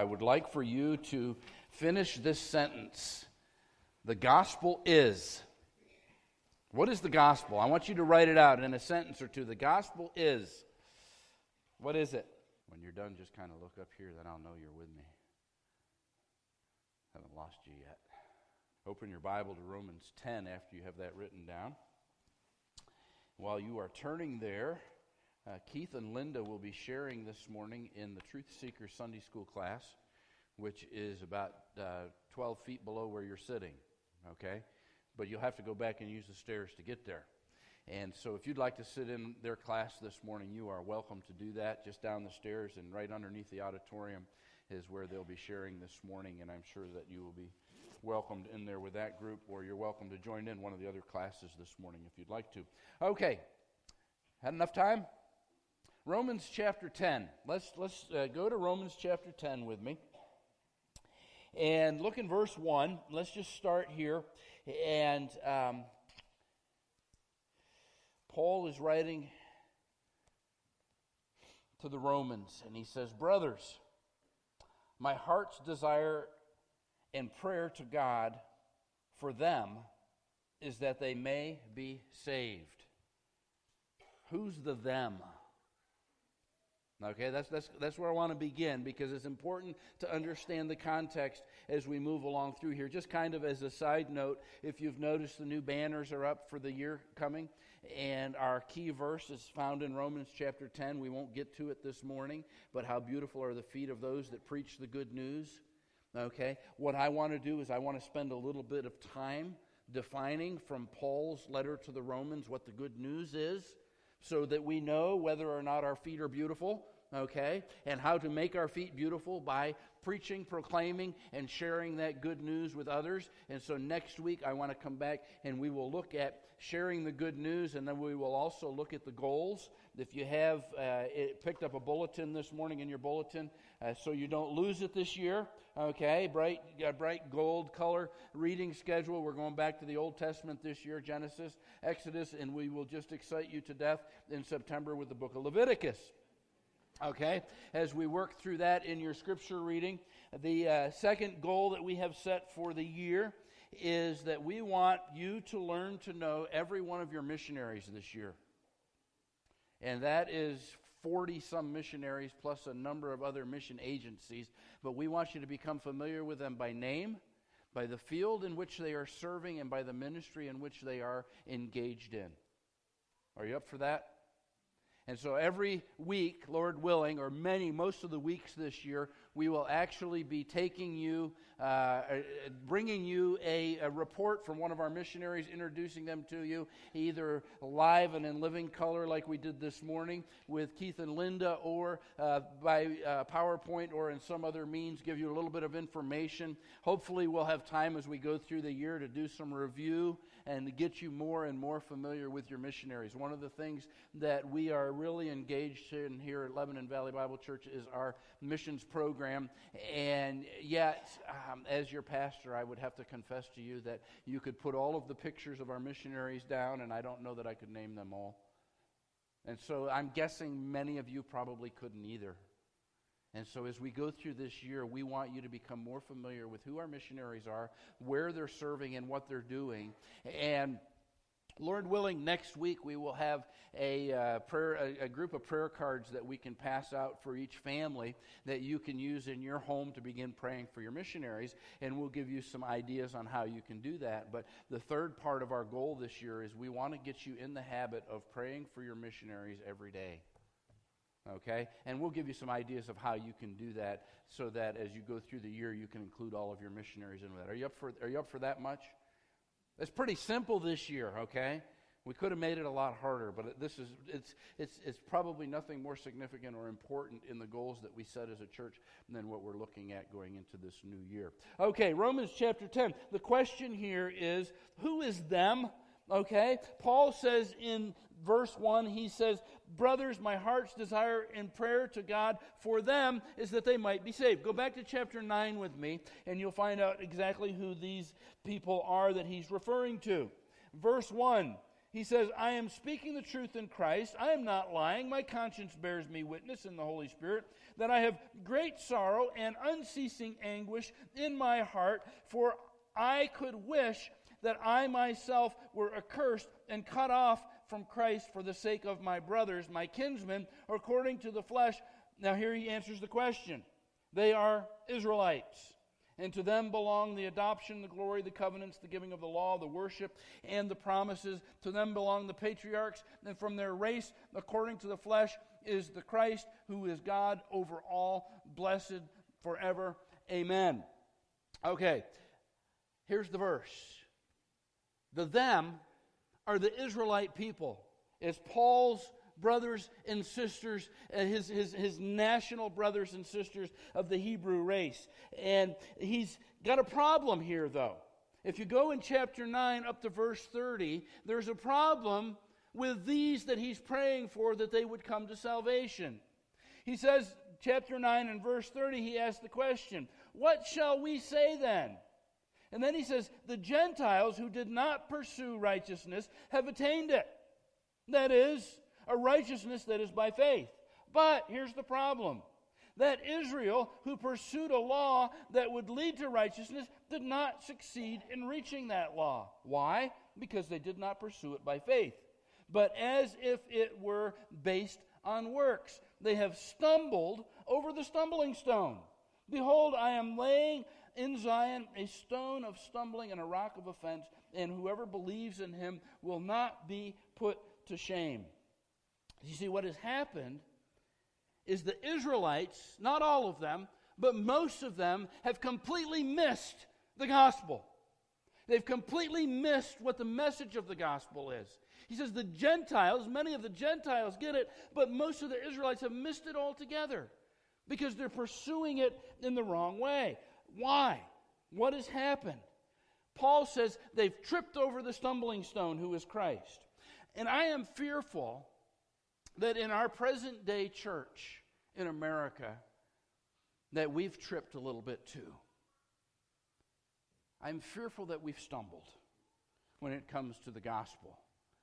I would like for you to finish this sentence. The gospel is. What is the gospel? I want you to write it out in a sentence or two. The gospel is. What is it? When you're done, just kind of look up here, then I'll know you're with me. Haven't lost you yet. Open your Bible to Romans 10 after you have that written down. While you are turning there, Keith and Linda will be sharing this morning in the Truth Seeker Sunday School class, which is about 12 feet below where you're sitting, okay? But you'll have to go back and use the stairs to get there. And so if you'd like to sit in their class this morning, you are welcome to do that. Just down the stairs and right underneath the auditorium is where they'll be sharing this morning, and I'm sure that you will be welcomed in there with that group, or you're welcome to join in one of the other classes this morning if you'd like to. Okay, had enough time? Romans chapter 10. Let's go to Romans chapter 10 with me. And look in verse 1. Let's just start here. And Paul is writing to the Romans, and he says, "Brothers, my heart's desire and prayer to God for them is that they may be saved." Who's the them? Okay, that's where I want to begin, because it's important to understand the context as we move along through here. Just kind of as a side note, if you've noticed, the new banners are up for the year coming, and our key verse is found in Romans chapter 10. We won't get to it this morning, but how beautiful are the feet of those that preach the good news. Okay, what I want to do is I want to spend a little bit of time defining from Paul's letter to the Romans what the good news is, so that we know whether or not our feet are beautiful, okay, and how to make our feet beautiful by preaching, proclaiming, and sharing that good news with others. And so next week I want to come back and we will look at sharing the good news, and then we will also look at the goals. If you have picked up a bulletin this morning in your bulletin, so you don't lose it this year, okay, bright gold color reading schedule. We're going back to the Old Testament this year, Genesis, Exodus, and we will just excite you to death in September with the book of Leviticus. Okay, as we work through that in your scripture reading, the second goal that we have set for the year is that we want you to learn to know every one of your missionaries this year. And that is 40-some missionaries plus a number of other mission agencies. But we want you to become familiar with them by name, by the field in which they are serving, and by the ministry in which they are engaged in. Are you up for that? And so every week, Lord willing, or most of the weeks this year, we will actually be taking you, bringing you a report from one of our missionaries, introducing them to you, either live and in living color like we did this morning with Keith and Linda, or by PowerPoint or in some other means, give you a little bit of information. Hopefully we'll have time as we go through the year to do some review and to get you more and more familiar with your missionaries. One of the things that we are really engaged in here at Lebanon Valley Bible Church is our missions program. And yet, as your pastor, I would have to confess to you that you could put all of the pictures of our missionaries down, and I don't know that I could name them all. And so I'm guessing many of you probably couldn't either. And so as we go through this year, we want you to become more familiar with who our missionaries are, where they're serving, and what they're doing. And Lord willing, next week we will have a group of prayer cards that we can pass out for each family that you can use in your home to begin praying for your missionaries, and we'll give you some ideas on how you can do that. But the third part of our goal this year is we want to get you in the habit of praying for your missionaries every day. Okay? And we'll give you some ideas of how you can do that, so that as you go through the year, you can include all of your missionaries in that. Are you up for that much? It's pretty simple this year, okay? We could have made it a lot harder, but it's probably nothing more significant or important in the goals that we set as a church than what we're looking at going into this new year. Okay, Romans chapter 10. The question here is, who is them? Okay? Paul says in verse 1, he says, "Brothers, my heart's desire and prayer to God for them is that they might be saved." Go back to chapter 9 with me, and you'll find out exactly who these people are that he's referring to. Verse 1, he says, I am speaking the truth in Christ. I am not lying. My conscience bears me witness in the Holy Spirit that I have great sorrow and unceasing anguish in my heart, for I could wish that I myself were accursed and cut off from Christ for the sake of my brothers, my kinsmen, according to the flesh. Now here he answers the question. They are Israelites. And to them belong the adoption, the glory, the covenants, the giving of the law, the worship, and the promises. To them belong the patriarchs, and from their race, according to the flesh, is the Christ, who is God over all, blessed forever. Amen. Okay, here's the verse. The them are the Israelite people. It's Paul's brothers and sisters, his national brothers and sisters of the Hebrew race. And he's got a problem here, though. If you go in chapter 9 up to verse 30, there's a problem with these that he's praying for, that they would come to salvation. He says, chapter 9 and verse 30, he asks the question, what shall we say then? And then he says, the Gentiles who did not pursue righteousness have attained it. That is, a righteousness that is by faith. But here's the problem. That Israel, who pursued a law that would lead to righteousness, did not succeed in reaching that law. Why? Because they did not pursue it by faith, but as if it were based on works. They have stumbled over the stumbling stone. Behold, I am laying in Zion a stone of stumbling and a rock of offense, and whoever believes in him will not be put to shame. You see, what has happened is the Israelites, not all of them, but most of them, have completely missed the gospel. They've completely missed what the message of the gospel is. He says the Gentiles, many of the Gentiles get it, but most of the Israelites have missed it altogether because they're pursuing it in the wrong way. Why? What has happened? Paul says they've tripped over the stumbling stone, who is Christ. And I am fearful that in our present day church in America, that we've tripped a little bit too. I'm fearful that we've stumbled when it comes to the gospel.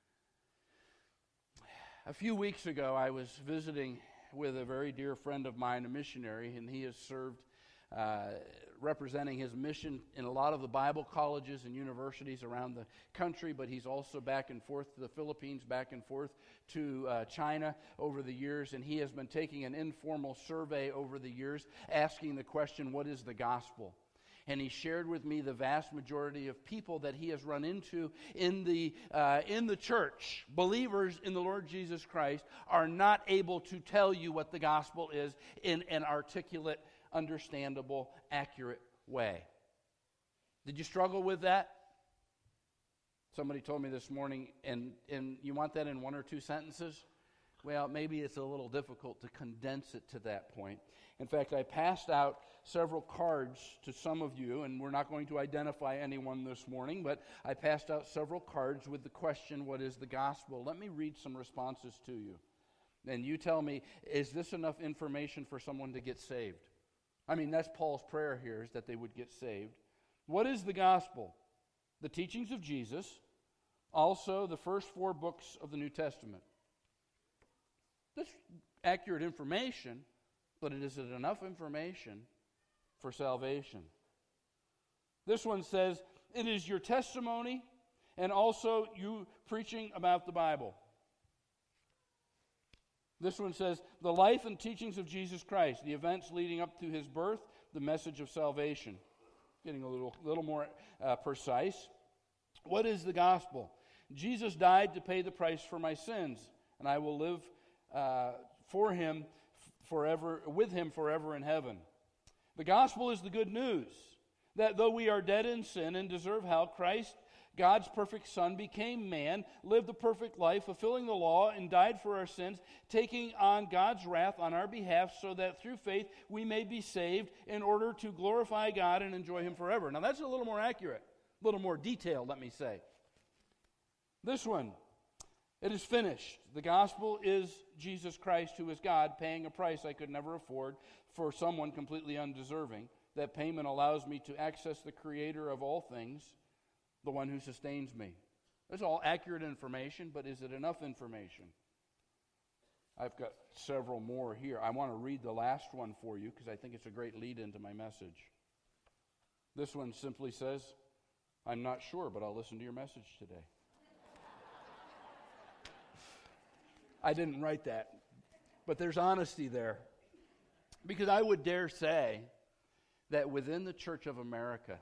A few weeks ago, I was visiting with a very dear friend of mine, a missionary, and he has served representing his mission in a lot of the Bible colleges and universities around the country, but he's also back and forth to the Philippines, back and forth to China over the years, and he has been taking an informal survey over the years, asking the question, what is the gospel? And he shared with me the vast majority of people that he has run into in the church, believers in the Lord Jesus Christ, are not able to tell you what the gospel is in an articulate, understandable, accurate way. Did you struggle with that? Somebody told me this morning, and you want that in one or two sentences? Well, maybe it's a little difficult to condense it to that point. In fact, I passed out several cards to some of you, and we're not going to identify anyone this morning, but I passed out several cards with the question, what is the gospel? Let me read some responses to you. And you tell me, is this enough information for someone to get saved? I mean, that's Paul's prayer here, is that they would get saved. What is the gospel? The teachings of Jesus, also the first 4 books of the New Testament. That's accurate information, but is it enough information for salvation? This one says, it is your testimony and also you preaching about the Bible. This one says, the life and teachings of Jesus Christ, the events leading up to his birth, the message of salvation. Getting a little more precise. What is the gospel? Jesus died to pay the price for my sins, and I will live for him forever, with him forever in heaven. The gospel is the good news that though we are dead in sin and deserve hell, Christ, God's perfect Son, became man, lived a perfect life, fulfilling the law, and died for our sins, taking on God's wrath on our behalf, so that through faith we may be saved in order to glorify God and enjoy him forever. Now that's a little more accurate, a little more detailed, let me say. This one, it is finished. The gospel is Jesus Christ, who is God, paying a price I could never afford for someone completely undeserving. That payment allows me to access the Creator of all things, the one who sustains me. That's all accurate information, but is it enough information? I've got several more here. I want to read the last one for you because I think it's a great lead into my message. This one simply says, I'm not sure, but I'll listen to your message today. I didn't write that, but there's honesty there. Because I would dare say that within the Church of America,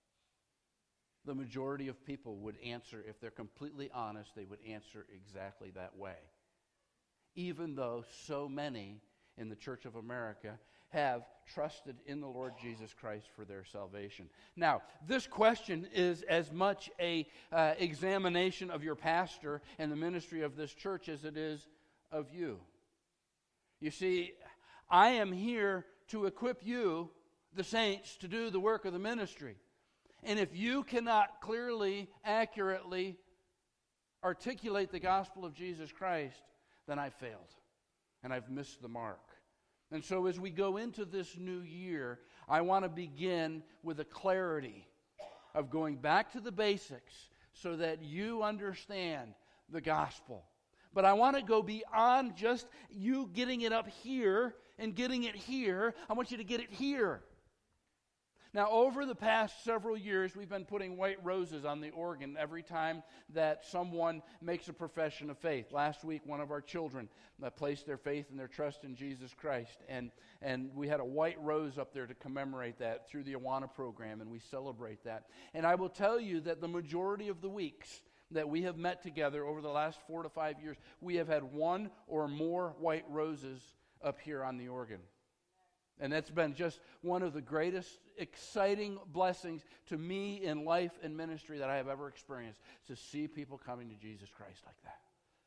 the majority of people would answer, if they're completely honest, they would answer exactly that way. Even though so many in the Church of America have trusted in the Lord Jesus Christ for their salvation. Now, this question is as much a examination of your pastor and the ministry of this church as it is of you. You see, I am here to equip you, the saints, to do the work of the ministry. And if you cannot clearly, accurately articulate the gospel of Jesus Christ, then I failed and I've missed the mark. And so as we go into this new year, I want to begin with a clarity of going back to the basics so that you understand the gospel. But I want to go beyond just you getting it up here and getting it here. I want you to get it here. Now, over the past several years, we've been putting white roses on the organ every time that someone makes a profession of faith. Last week, one of our children placed their faith and their trust in Jesus Christ, and we had a white rose up there to commemorate that through the Awana program, and we celebrate that. And I will tell you that the majority of the weeks that we have met together over the last 4 to 5 years, we have had one or more white roses up here on the organ. And that's been just one of the greatest exciting blessings to me in life and ministry that I have ever experienced, to see people coming to Jesus Christ like that.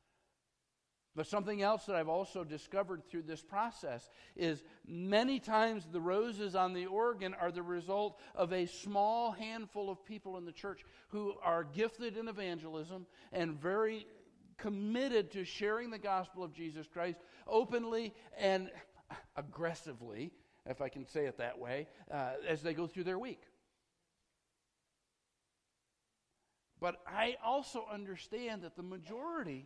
But something else that I've also discovered through this process is many times the roses on the organ are the result of a small handful of people in the church who are gifted in evangelism and very committed to sharing the gospel of Jesus Christ openly and aggressively, if I can say it that way, as they go through their week. But I also understand that the majority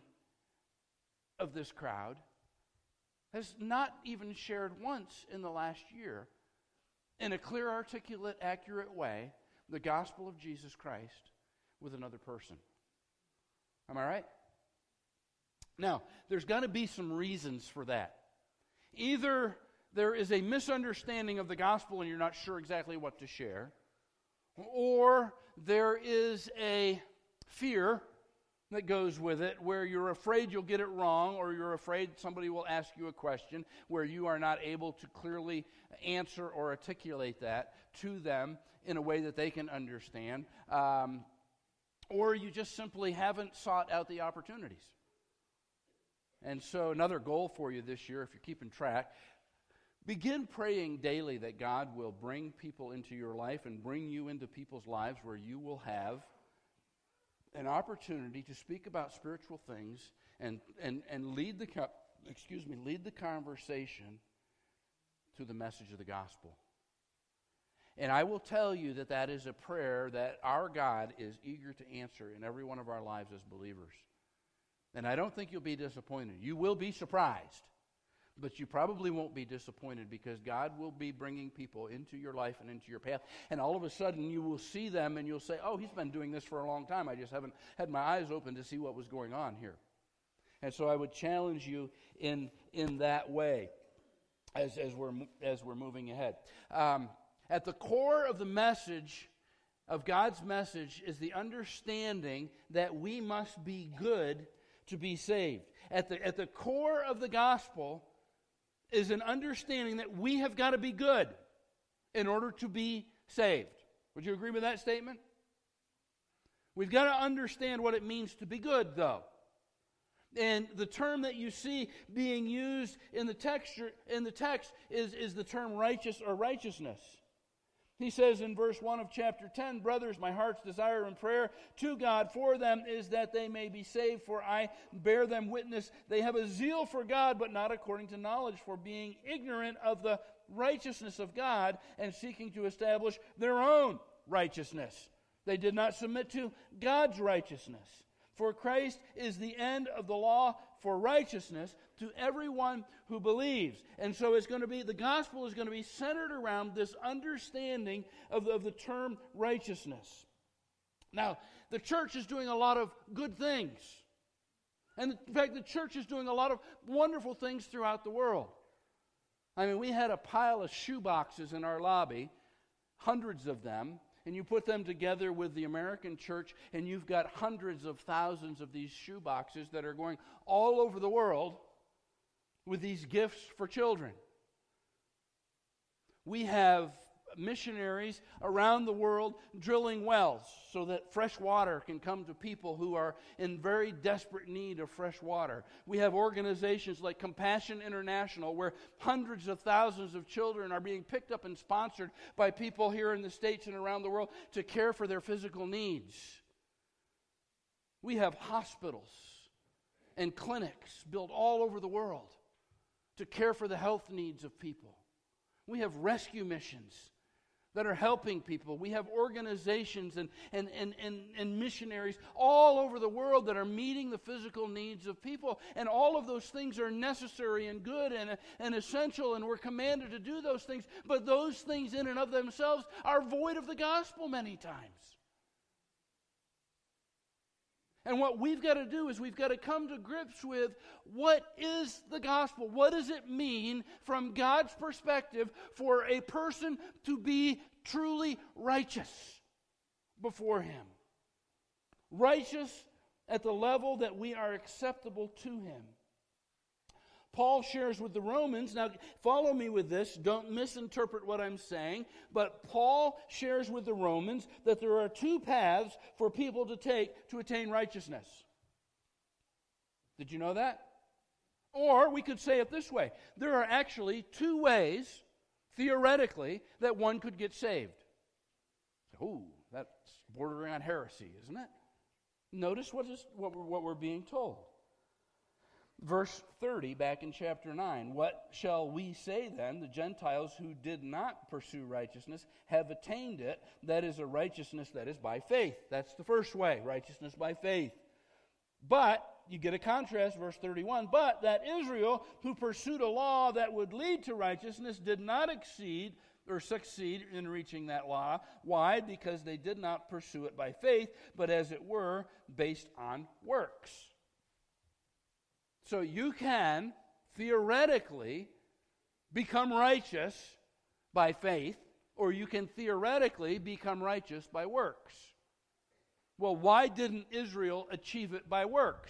of this crowd has not even shared once in the last year, in a clear, articulate, accurate way, the gospel of Jesus Christ with another person. Am I right? Now, there's got to be some reasons for that. Either there is a misunderstanding of the gospel and you're not sure exactly what to share, or there is a fear that goes with it where you're afraid you'll get it wrong, or you're afraid somebody will ask you a question where you are not able to clearly answer or articulate that to them in a way that they can understand, or you just simply haven't sought out the opportunities. And so another goal for you this year, if you're keeping track, begin praying daily that God will bring people into your life and bring you into people's lives where you will have an opportunity to speak about spiritual things and lead the conversation to the message of the gospel. And I will tell you that that is a prayer that our God is eager to answer in every one of our lives as believers. And I don't think you'll be disappointed. You will be surprised, but you probably won't be disappointed, because God will be bringing people into your life and into your path. And all of a sudden you will see them and you'll say, oh, he's been doing this for a long time. I just haven't had my eyes open to see what was going on here. And so I would challenge you in that way as we're moving ahead. At the core of the message, of God's message, is the understanding that we must be good to be saved. At the core of the gospel is an understanding that we have got to be good in order to be saved. Would you agree with that statement? We've got to understand what it means to be good, though. And the term that you see being used in the text is the term righteous or righteousness. He says in verse 1 of chapter 10, brothers, my heart's desire and prayer to God for them is that they may be saved, for I bear them witness. They have a zeal for God, but not according to knowledge, for being ignorant of the righteousness of God and seeking to establish their own righteousness. They did not submit to God's righteousness. For Christ is the end of the law for righteousness to everyone who believes. And so the gospel is going to be centered around this understanding of the term righteousness. Now, the church is doing a lot of good things. And in fact, the church is doing a lot of wonderful things throughout the world. I mean, we had a pile of shoe boxes in our lobby, hundreds of them, and you put them together with the American church, and you've got hundreds of thousands of these shoe boxes that are going all over the world with these gifts for children. We have missionaries around the world drilling wells so that fresh water can come to people who are in very desperate need of fresh water. We have organizations like Compassion International where hundreds of thousands of children are being picked up and sponsored by people here in the States and around the world to care for their physical needs. We have hospitals and clinics built all over the world to care for the health needs of people. We have rescue missions that are helping people. We have organizations and missionaries all over the world that are meeting the physical needs of people. And all of those things are necessary and good and essential, and we're commanded to do those things. But those things in and of themselves are void of the gospel many times. And what we've got to do is we've got to come to grips with what is the gospel? What does it mean from God's perspective for a person to be truly righteous before Him? Righteous at the level that we are acceptable to Him. Paul shares with the Romans, now follow me with this, don't misinterpret what I'm saying, but Paul shares with the Romans that there are two paths for people to take to attain righteousness. Did you know that? Or we could say it this way, there are actually two ways, theoretically, that one could get saved. Ooh, that's bordering on heresy, isn't it? Notice what we're being told. Verse 30, back in chapter 9, what shall we say then? The Gentiles who did not pursue righteousness have attained it. That is a righteousness that is by faith. That's the first way, righteousness by faith. But, you get a contrast, verse 31, but that Israel who pursued a law that would lead to righteousness did not succeed in reaching that law. Why? Because they did not pursue it by faith, but as it were, based on works. So you can, theoretically, become righteous by faith, or you can theoretically become righteous by works. Well, why didn't Israel achieve it by works?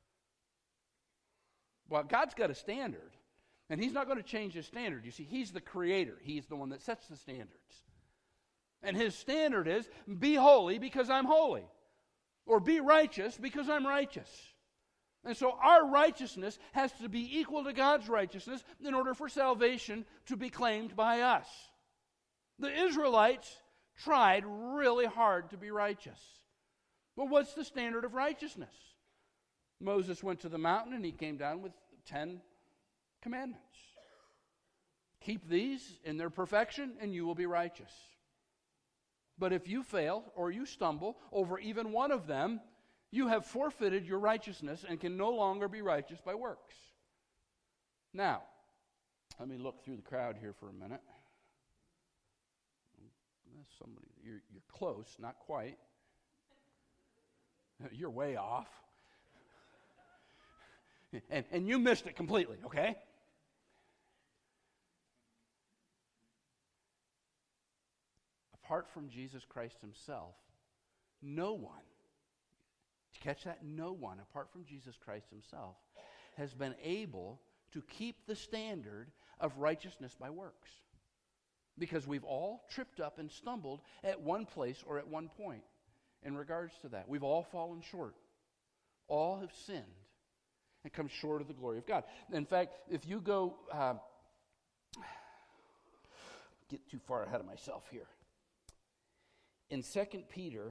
Well, God's got a standard, and He's not going to change His standard. You see, He's the creator. He's the one that sets the standards. And His standard is, be holy because I'm holy, or be righteous because I'm righteous. And so our righteousness has to be equal to God's righteousness in order for salvation to be claimed by us. The Israelites tried really hard to be righteous. But what's the standard of righteousness? Moses went to the mountain and he came down with 10 commandments. Keep these in their perfection and you will be righteous. But if you fail or you stumble over even one of them, you have forfeited your righteousness and can no longer be righteous by works. Now, let me look through the crowd here for a minute. Somebody, you're close, not quite. You're way off. And you missed it completely, okay? Apart from Jesus Christ Himself, no one, did you catch that? No one, apart from Jesus Christ Himself, has been able to keep the standard of righteousness by works. Because we've all tripped up and stumbled at one place or at one point in regards to that. We've all fallen short. All have sinned and come short of the glory of God. In fact, if you go, get too far ahead of myself here. In 2 Peter,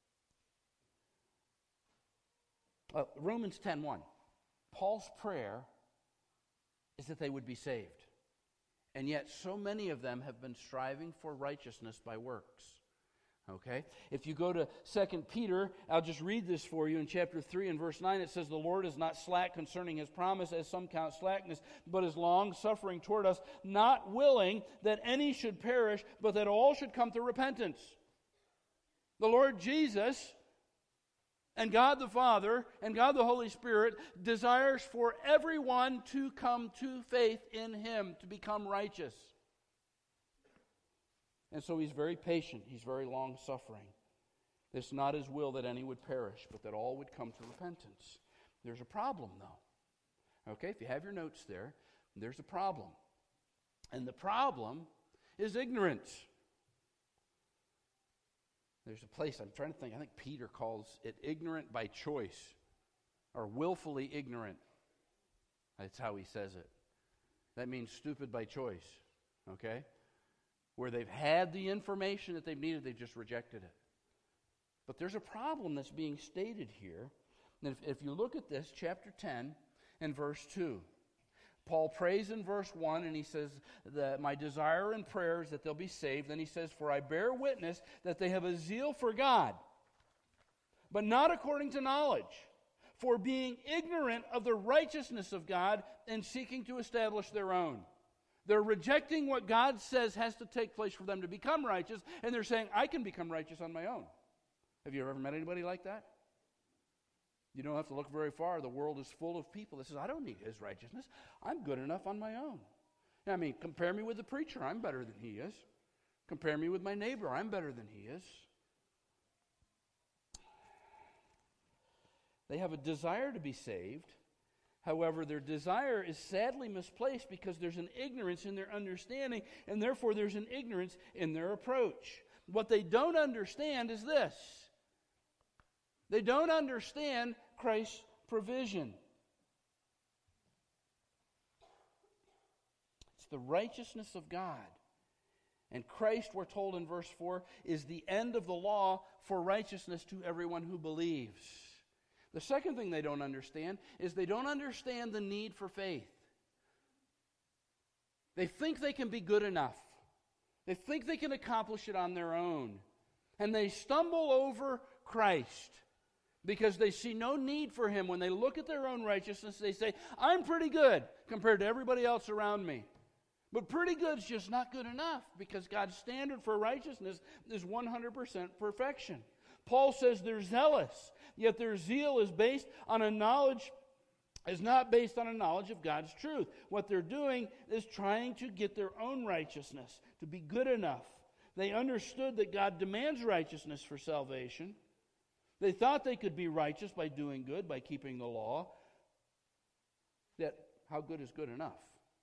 Romans 10:1, Paul's prayer is that they would be saved. And yet so many of them have been striving for righteousness by works. Okay? If you go to 2 Peter, I'll just read this for you. In chapter 3 and verse 9, it says, "The Lord is not slack concerning His promise, as some count slackness, but is long-suffering toward us, not willing that any should perish, but that all should come to repentance." The Lord Jesus and God the Father and God the Holy Spirit desires for everyone to come to faith in Him, to become righteous. And so He's very patient. He's very long-suffering. It's not His will that any would perish, but that all would come to repentance. There's a problem, though. Okay, if you have your notes there, there's a problem. And the problem is ignorance. There's a place, I'm trying to think, I think Peter calls it ignorant by choice, or willfully ignorant. That's how he says it. That means stupid by choice, okay? Where they've had the information that they've needed, they've just rejected it. But there's a problem that's being stated here. And if you look at this, chapter 10 and verse 2, Paul prays in verse 1, and he says that my desire and prayer is that they'll be saved. Then he says, "For I bear witness that they have a zeal for God, but not according to knowledge, for being ignorant of the righteousness of God and seeking to establish their own." They're rejecting what God says has to take place for them to become righteous, and they're saying, I can become righteous on my own. Have you ever met anybody like that? You don't have to look very far. The world is full of people that says, I don't need his righteousness. I'm good enough on my own. I mean, compare me with the preacher. I'm better than he is. Compare me with my neighbor. I'm better than he is. They have a desire to be saved. However, their desire is sadly misplaced because there's an ignorance in their understanding, and therefore there's an ignorance in their approach. What they don't understand is this. They don't understand Christ's provision. It's the righteousness of God. And Christ, we're told in verse 4, is the end of the law for righteousness to everyone who believes. The second thing they don't understand is they don't understand the need for faith. They think they can be good enough. They think they can accomplish it on their own. And they stumble over Christ because they see no need for Him. When they look at their own righteousness, they say, I'm pretty good compared to everybody else around me. But pretty good is just not good enough because God's standard for righteousness is 100% perfection. Paul says they're zealous, yet their zeal is not based on a knowledge of God's truth. What they're doing is trying to get their own righteousness, to be good enough. They understood that God demands righteousness for salvation. They thought they could be righteous by doing good, by keeping the law. Yet, how good is good enough?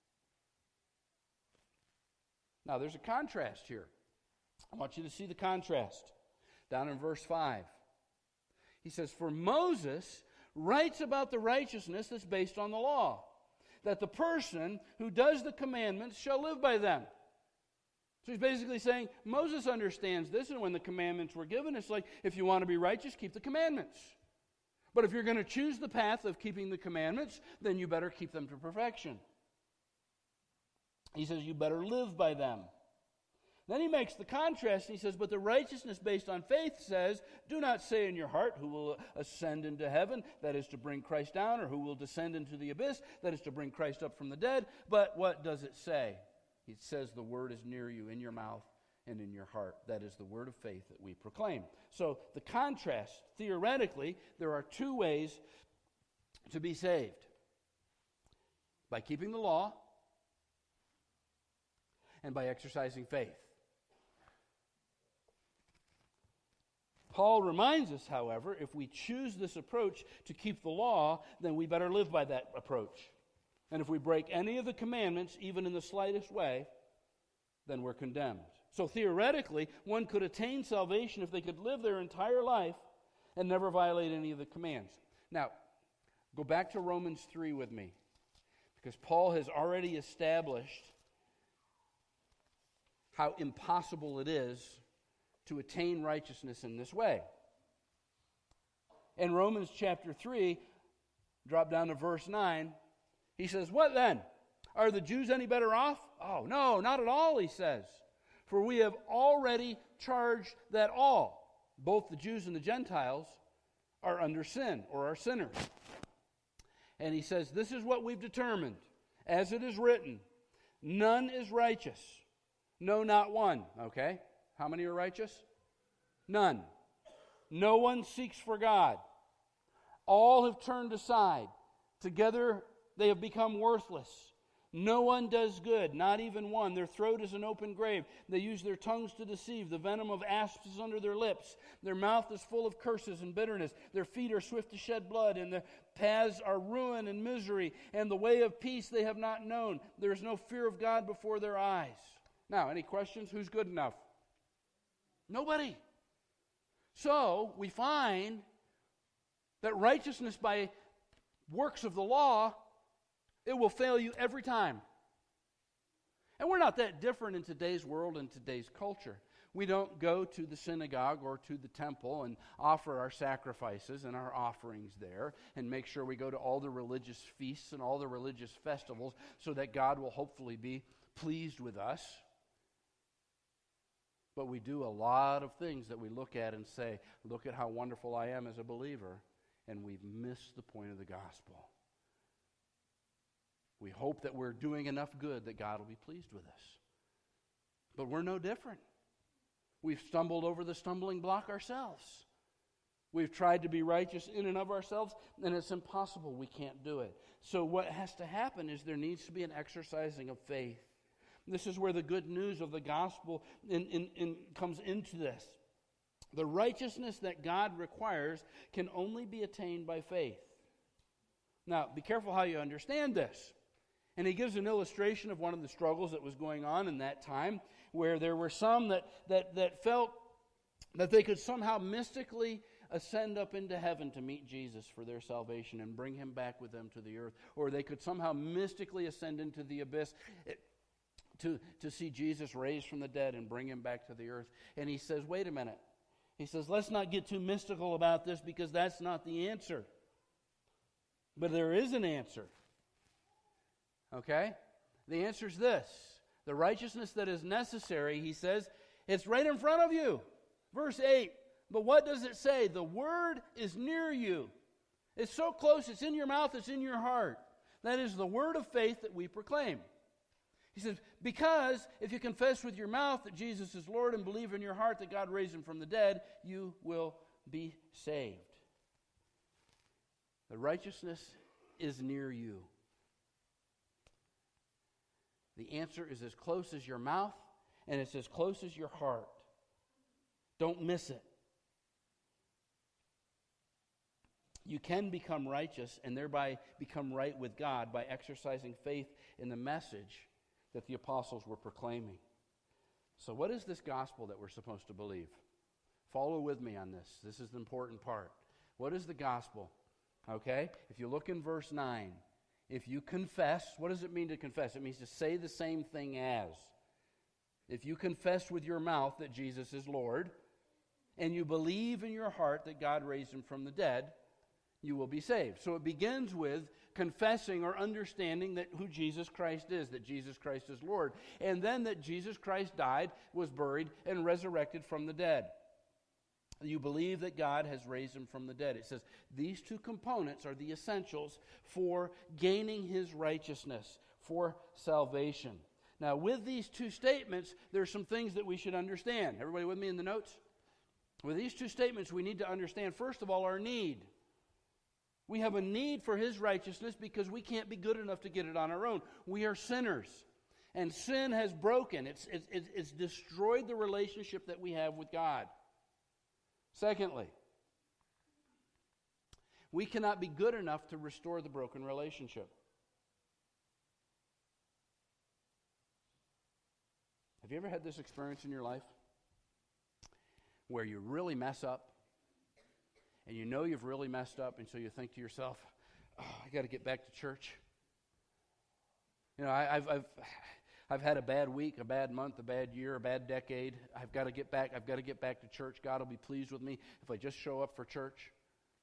Now, there's a contrast here. I want you to see the contrast. Down in verse 5. He says, "For Moses writes about the righteousness that's based on the law, that the person who does the commandments shall live by them." So he's basically saying, Moses understands this, and when the commandments were given, it's like, if you want to be righteous, keep the commandments. But if you're going to choose the path of keeping the commandments, then you better keep them to perfection. He says, you better live by them. Then he makes the contrast, and he says, but the righteousness based on faith says, do not say in your heart, who will ascend into heaven, that is to bring Christ down, or who will descend into the abyss, that is to bring Christ up from the dead. But what does it say? It says the word is near you, in your mouth and in your heart. That is the word of faith that we proclaim. So the contrast, theoretically, there are two ways to be saved. By keeping the law and by exercising faith. Paul reminds us, however, if we choose this approach to keep the law, then we better live by that approach. And if we break any of the commandments, even in the slightest way, then we're condemned. So theoretically, one could attain salvation if they could live their entire life and never violate any of the commands. Now, go back to Romans 3 with me, because Paul has already established how impossible it is to attain righteousness in this way. In Romans chapter 3, drop down to verse 9, he says, what then? Are the Jews any better off? Oh, no, not at all, he says. For we have already charged that all, both the Jews and the Gentiles, are under sin or are sinners. And he says, this is what we've determined. As it is written, none is righteous. No, not one. Okay? How many are righteous? None. No one seeks for God. All have turned aside. Together they have become worthless. No one does good, not even one. Their throat is an open grave. They use their tongues to deceive. The venom of asps is under their lips. Their mouth is full of curses and bitterness. Their feet are swift to shed blood, and their paths are ruin and misery. And the way of peace they have not known. There is no fear of God before their eyes. Now, any questions? Who's good enough? Nobody. So, we find that righteousness by works of the law, it will fail you every time. And we're not that different in today's world and today's culture. We don't go to the synagogue or to the temple and offer our sacrifices and our offerings there and make sure we go to all the religious feasts and all the religious festivals so that God will hopefully be pleased with us. But we do a lot of things that we look at and say, look at how wonderful I am as a believer, and we've missed the point of the gospel. We hope that we're doing enough good that God will be pleased with us. But we're no different. We've stumbled over the stumbling block ourselves. We've tried to be righteous in and of ourselves, and it's impossible. We can't do it. So what has to happen is there needs to be an exercising of faith. This is where the good news of the gospel comes into this. The righteousness that God requires can only be attained by faith. Now, be careful how you understand this. And he gives an illustration of one of the struggles that was going on in that time, where there were some that felt that they could somehow mystically ascend up into heaven to meet Jesus for their salvation and bring him back with them to the earth. Or they could somehow mystically ascend into the abyss to see Jesus raised from the dead and bring him back to the earth. And he says, wait a minute. He says, let's not get too mystical about this, because that's not the answer. But there is an answer. Okay? The answer is this. The righteousness that is necessary, he says, it's right in front of you. Verse 8. But what does it say? The word is near you. It's so close, it's in your mouth, it's in your heart. That is the word of faith that we proclaim. He says, because if you confess with your mouth that Jesus is Lord and believe in your heart that God raised him from the dead, you will be saved. The righteousness is near you. The answer is as close as your mouth, and it's as close as your heart. Don't miss it. You can become righteous and thereby become right with God by exercising faith in the message that the apostles were proclaiming. So what is this gospel that we're supposed to believe? Follow with me on this. This is the important part. What is the gospel? Okay? If you look in verse 9, if you confess, what does it mean to confess? It means to say the same thing as. If you confess with your mouth that Jesus is Lord, and you believe in your heart that God raised him from the dead, you will be saved. So it begins with confessing or understanding that who Jesus Christ is, that Jesus Christ is Lord, and then that Jesus Christ died, was buried, and resurrected from the dead. You believe that God has raised him from the dead. It says these two components are the essentials for gaining his righteousness, for salvation. Now, with these two statements, there are some things that we should understand. Everybody with me in the notes? With these two statements, we need to understand, first of all, our need. We have a need for his righteousness because we can't be good enough to get it on our own. We are sinners. And sin has broken. It's destroyed the relationship that we have with God. Secondly, we cannot be good enough to restore the broken relationship. Have you ever had this experience in your life where you really mess up and you know you've really messed up, and so you think to yourself, oh, I got to get back to church? You know, I've had a bad week, a bad month, a bad year, a bad decade. I've got to get back. I've got to get back to church. God will be pleased with me if I just show up for church.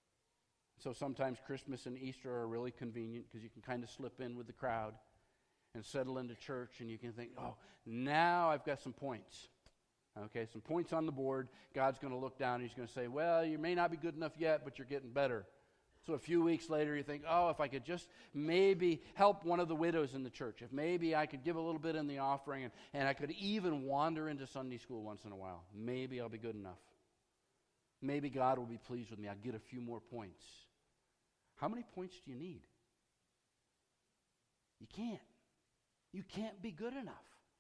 So sometimes Christmas and Easter are really convenient because you can kind of slip in with the crowd. and settle into church, and you can think, oh, now I've got some points. Okay, some points on the board. God's going to look down and He's going to say, well, you may not be good enough yet, but you're getting better. So a few weeks later, you think, oh, if I could just maybe help one of the widows in the church, if maybe I could give a little bit in the offering, and I could even wander into Sunday school once in a while, maybe I'll be good enough. Maybe God will be pleased with me. I'll get a few more points. How many points do you need? You can't. You can't be good enough.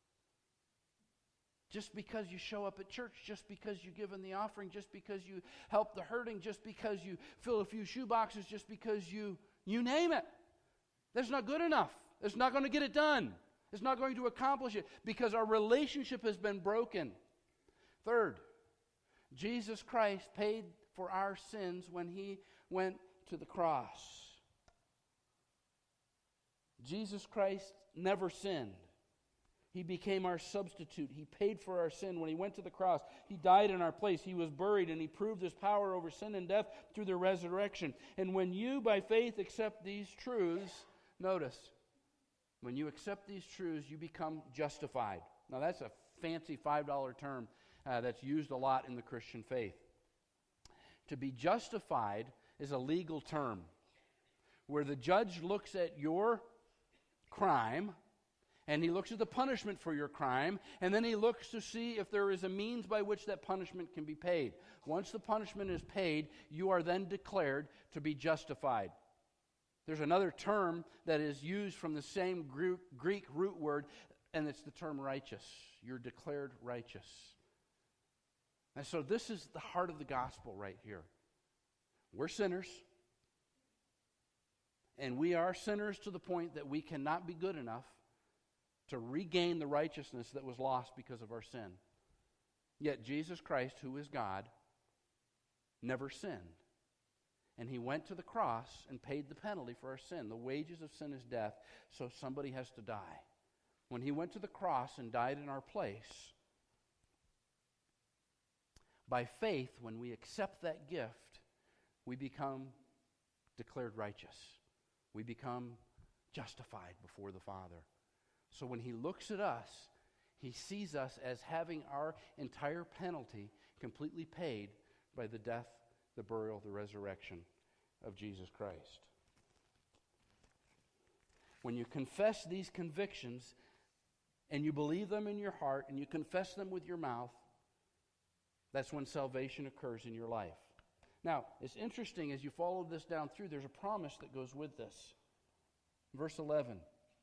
Just because you show up at church, just because you give in the offering, just because you help the hurting, just because you fill a few shoe boxes, just because you name it. That's not good enough. It's not going to get it done. It's not going to accomplish it because our relationship has been broken. Third, Jesus Christ paid for our sins when He went to the cross. Jesus Christ never sinned. He became our substitute. He paid for our sin. When He went to the cross, He died in our place. He was buried, and He proved His power over sin and death through the resurrection. And when you, by faith, accept these truths, notice, when you accept these truths, you become justified. Now, that's a fancy $5 term that's used a lot in the Christian faith. To be justified is a legal term where the judge looks at your crime, and he looks at the punishment for your crime, and then he looks to see if there is a means by which that punishment can be paid. Once the punishment is paid, you are then declared to be justified. There's another term that is used from the same Greek root word, and it's the term righteous. You're declared righteous. And so this is the heart of the gospel right here. We're sinners. And we are sinners to the point that we cannot be good enough to regain the righteousness that was lost because of our sin. Yet Jesus Christ, who is God, never sinned. And He went to the cross and paid the penalty for our sin. The wages of sin is death, so somebody has to die. When He went to the cross and died in our place, by faith, when we accept that gift, we become declared righteous. We become justified before the Father. So when He looks at us, He sees us as having our entire penalty completely paid by the death, the burial, the resurrection of Jesus Christ. When you confess these convictions and you believe them in your heart and you confess them with your mouth, that's when salvation occurs in your life. Now, it's interesting as you follow this down through, there's a promise that goes with this. Verse 11.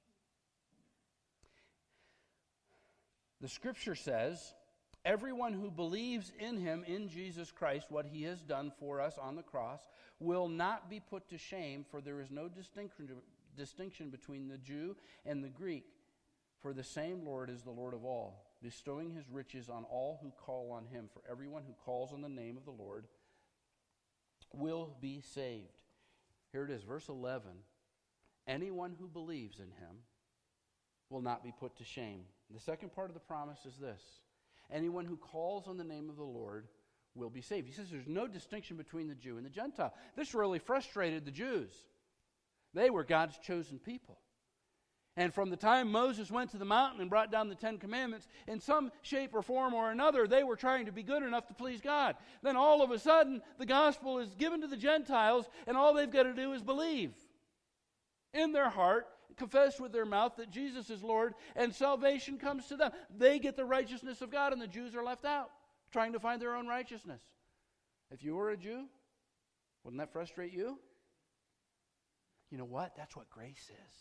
The Scripture says, everyone who believes in Him, in Jesus Christ, what He has done for us on the cross, will not be put to shame, for there is no distinction between the Jew and the Greek, for the same Lord is the Lord of all, bestowing His riches on all who call on Him. For everyone who calls on the name of the Lord will be saved. Here it is, verse 11. Anyone who believes in Him will not be put to shame. The second part of the promise is this. Anyone who calls on the name of the Lord will be saved. He says there's no distinction between the Jew and the Gentile. This really frustrated the Jews. They were God's chosen people. And from the time Moses went to the mountain and brought down the Ten Commandments, in some shape or form or another, they were trying to be good enough to please God. Then all of a sudden, the gospel is given to the Gentiles, and all they've got to do is believe in their heart, confess with their mouth that Jesus is Lord, and salvation comes to them. They get the righteousness of God, and the Jews are left out, trying to find their own righteousness. If you were a Jew, wouldn't that frustrate you? You know what? That's what grace is.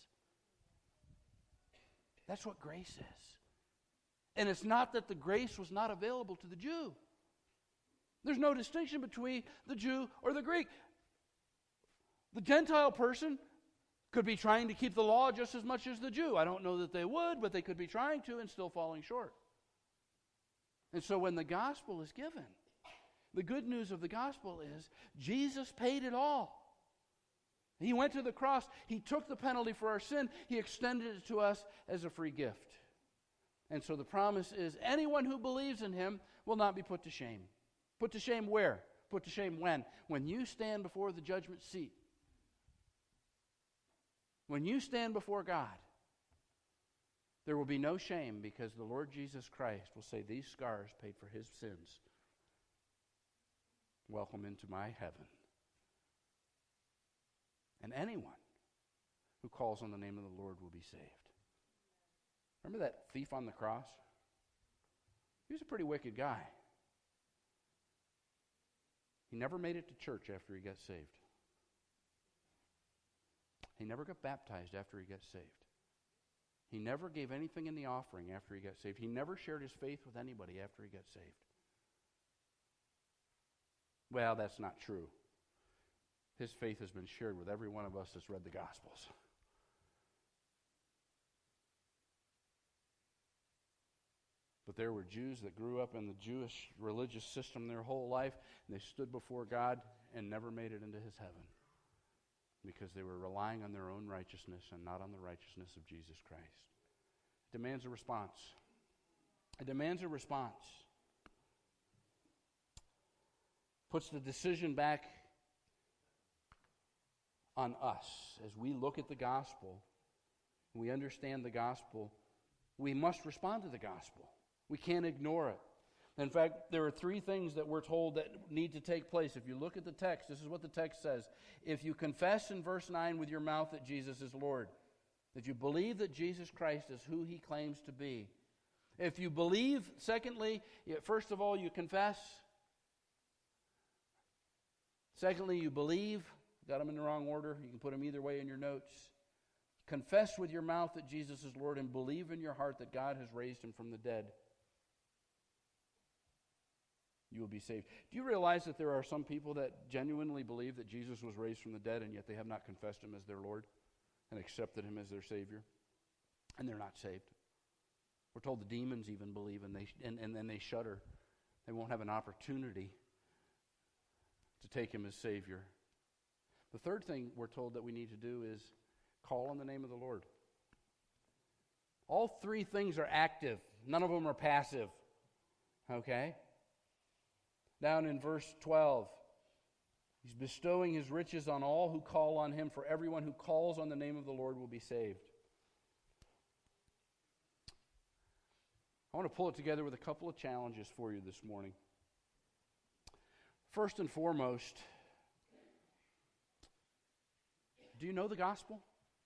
That's what grace is. And it's not that the grace was not available to the Jew. There's no distinction between the Jew or the Greek. The Gentile person could be trying to keep the law just as much as the Jew. I don't know that they would, but they could be trying to and still falling short. And so when the gospel is given, the good news of the gospel is Jesus paid it all. He went to the cross. He took the penalty for our sin. He extended it to us as a free gift. And so the promise is anyone who believes in Him will not be put to shame. Put to shame where? Put to shame when? When you stand before the judgment seat. When you stand before God, There will be no shame because the Lord Jesus Christ will say, these scars paid for his sins. Welcome into my heaven. And anyone who calls on the name of the Lord will be saved. Remember that thief on the cross? He was a pretty wicked guy. He never made it to church after he got saved. He never got baptized after he got saved. He never gave anything in the offering after he got saved. He never shared his faith with anybody after he got saved. Well, that's not true. His faith has been shared with every one of us that's read the Gospels. But there were Jews that grew up in the Jewish religious system their whole life, and they stood before God and never made it into his heaven because they were relying on their own righteousness and not on the righteousness of Jesus Christ. It demands a response. It demands a response. Puts the decision back on us. As we look at the gospel, we understand the gospel, we must respond to the gospel. We can't ignore it. In fact, there are three things that we're told that need to take place. If you look at the text, this is what the text says. If you confess in verse 9 with your mouth that Jesus is Lord, that you believe that Jesus Christ is who he claims to be. If you believe, secondly, first of all, you confess. Secondly, you believe. Got them in the wrong order. You can put them either way in your notes. Confess with your mouth that Jesus is Lord and believe in your heart that God has raised him from the dead. You will be saved. Do you realize that there are some people that genuinely believe that Jesus was raised from the dead and yet they have not confessed him as their Lord and accepted him as their Savior? And they're not saved. We're told the demons even believe and then they shudder. They won't have an opportunity to take him as Savior. The third thing we're told that we need to do is call on the name of the Lord. All three things are active. None of them are passive. Okay? Down in verse 12, he's bestowing his riches on all who call on him, for everyone who calls on the name of the Lord will be saved. I want to pull it together with a couple of challenges for you this morning. First and foremost, do you know the gospel?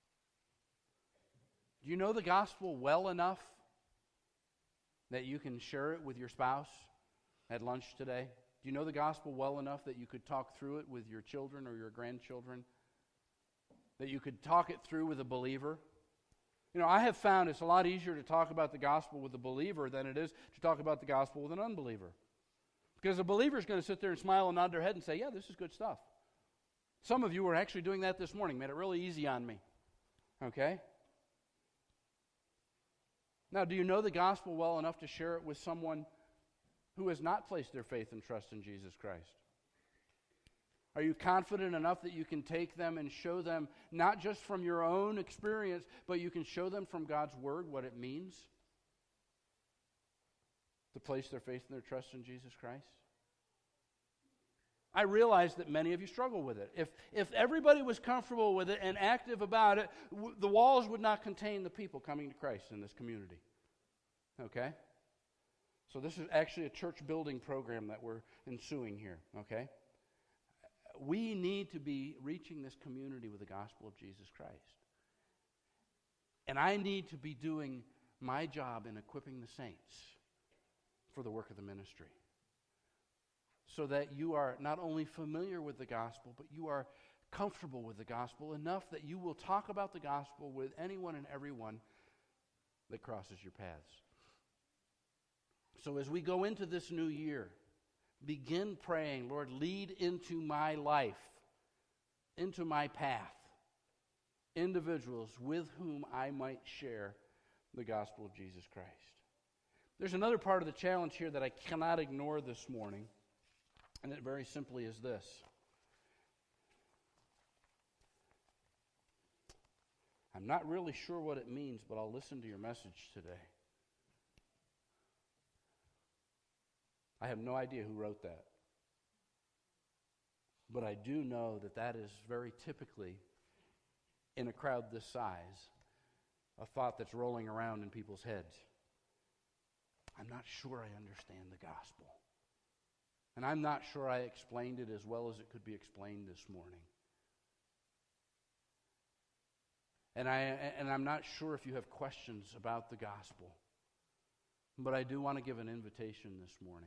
Do you know the gospel well enough that you can share it with your spouse at lunch today? Do you know the gospel well enough that you could talk through it with your children or your grandchildren? That you could talk it through with a believer? You know, I have found it's a lot easier to talk about the gospel with a believer than it is to talk about the gospel with an unbeliever. Because a believer is going to sit there and smile and nod their head and say, yeah, this is good stuff. Some of you were actually doing that this morning. Made it really easy on me. Okay? Now, do you know the gospel well enough to share it with someone who has not placed their faith and trust in Jesus Christ? Are you confident enough that you can take them and show them, not just from your own experience, but you can show them from God's Word what it means to place their faith and their trust in Jesus Christ? I realize that many of you struggle with it. If everybody was comfortable with it and active about it, the walls would not contain the people coming to Christ in this community. Okay? So this is actually a church building program that we're ensuing here. Okay? We need to be reaching this community with the gospel of Jesus Christ. And I need to be doing my job in equipping the saints for the work of the ministry. So that you are not only familiar with the gospel, but you are comfortable with the gospel enough that you will talk about the gospel with anyone and everyone that crosses your paths. So as we go into this new year, begin praying, Lord, lead into my life, into my path, individuals with whom I might share the gospel of Jesus Christ. There's another part of the challenge here that I cannot ignore this morning. And it very simply is this. I'm not really sure what it means, but I'll listen to your message today. I have no idea who wrote that. But I do know that that is very typically, in a crowd this size, a thought that's rolling around in people's heads. I'm not sure I understand the gospel. And I'm not sure I explained it as well as it could be explained this morning. And I'm not sure if you have questions about the gospel. But I do want to give an invitation this morning.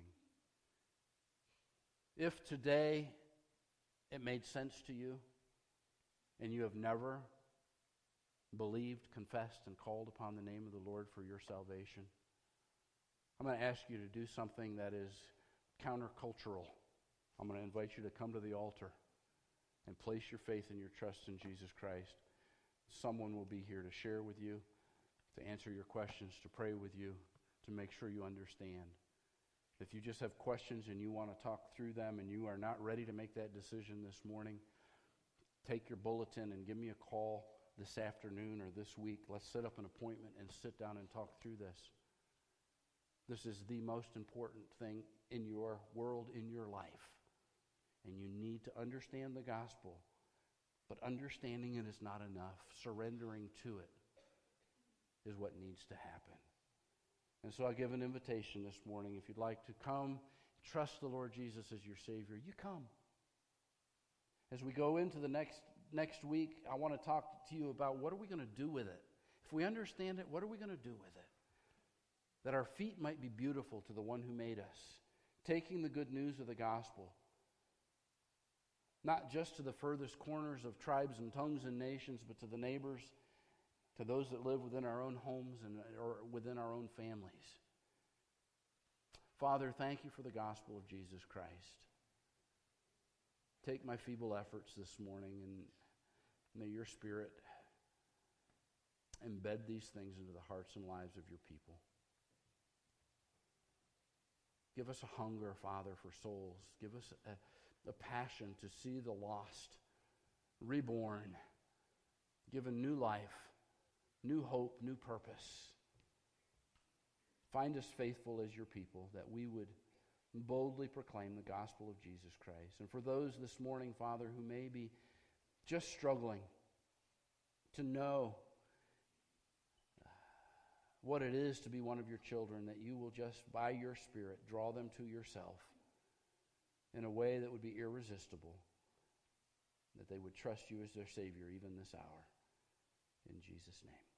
If today it made sense to you and you have never believed, confessed, and called upon the name of the Lord for your salvation, I'm going to ask you to do something that is countercultural. I'm going to invite you to come to the altar and place your faith and your trust in Jesus Christ. Someone will be here to share with you, to answer your questions, to pray with you, to make sure you understand. If you just have questions and you want to talk through them and you are not ready to make that decision this morning, take your bulletin and give me a call this afternoon or this week. Let's set up an appointment and sit down and talk through this. This is the most important thing in your world, in your life. And you need to understand the gospel. But understanding it is not enough. Surrendering to it is what needs to happen. And so I give an invitation this morning. If you'd like to come, trust the Lord Jesus as your Savior, you come. As we go into the next week, I want to talk to you about what are we going to do with it. If we understand it, what are we going to do with it? That our feet might be beautiful to the one who made us, taking the good news of the gospel, not just to the furthest corners of tribes and tongues and nations, but to the neighbors, to those that live within our own homes or within our own families. Father, thank you for the gospel of Jesus Christ. Take my feeble efforts this morning, and may your Spirit embed these things into the hearts and lives of your people. Give us a hunger, Father, for souls. Give us a passion to see the lost reborn, given new life, new hope, new purpose. Find us faithful as your people, that we would boldly proclaim the gospel of Jesus Christ. And for those this morning, Father, who may be just struggling to know what it is to be one of your children, that you will just, by your Spirit, draw them to yourself in a way that would be irresistible, that they would trust you as their Savior even this hour. In Jesus' name.